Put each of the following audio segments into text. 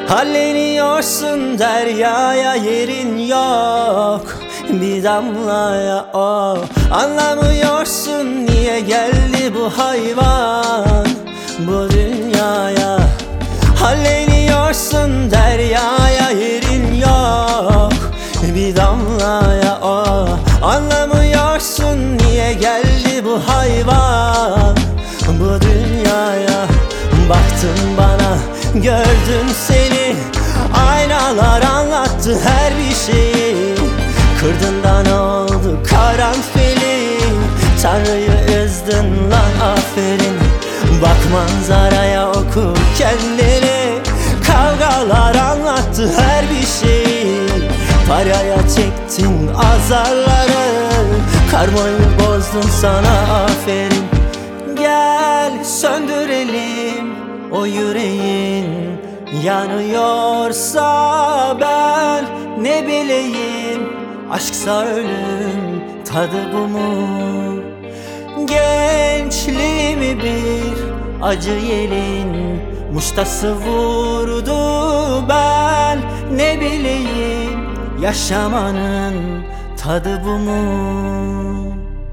Halleniyorsun deryaya, yerin yok bir damlaya o. Anlamıyorsun niye geldi bu hayvan bu dünyaya. Halleniyorsun deryaya, yerin yok bir damlaya o. Anlamıyorsun niye geldi bu hayvan bu dünyaya. Baktın bana, gördüm seni, aynalar anlattı her bir şeyi. Kırdın da ne oldu karanfili, Tanrı'yı üzdün lan aferin. Bak manzaraya, oku kendini, kavgalar anlattı her bir şeyi. Paraya çektin azarları, karmayı bozdun, sana aferin. Gel söndürelim o yüreğin, yanıyorsa ben ne bileyim. Aşksa ölüm, tadı bu mu? Gençliğimi bir acı yelin muştası vurdu, ben ne bileyim. Yaşamanın tadı bu mu?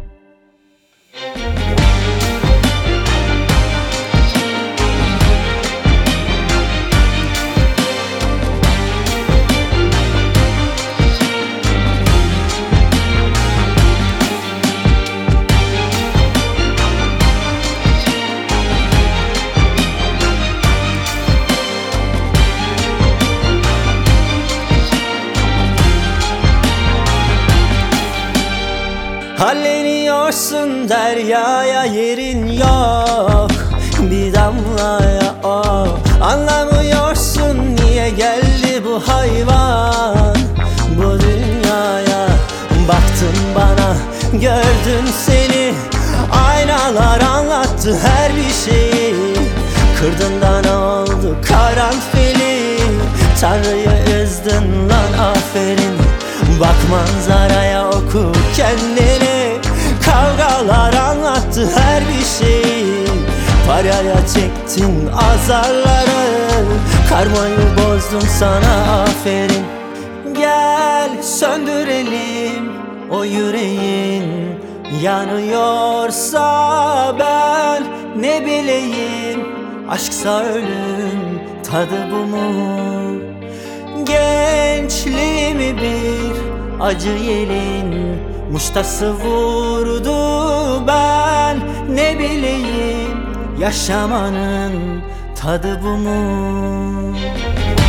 Halleniyorsun deryaya, yerin yok bir damlaya o. Anlamıyorsun niye geldi bu hayvan bu dünyaya. Baktın bana, gördüm seni, aynalar anlattı her bir şeyi. Kırdın da ne oldu karanfili, Tanrı'yı üzdün lan aferin. Bak manzaraya, oku kendini, kavgalar anlattı her bir şeyi. Paraya çektin azarları, karmayı bozdun, sana aferin. Gel söndürelim o yüreğin, yanıyorsa ben ne bileyim. Aşksa ölüm, tadı bu mu? Gençliğimi bir acı yelin muştası vurdu, ben ne bileyim. Yaşamanın tadı bu mu?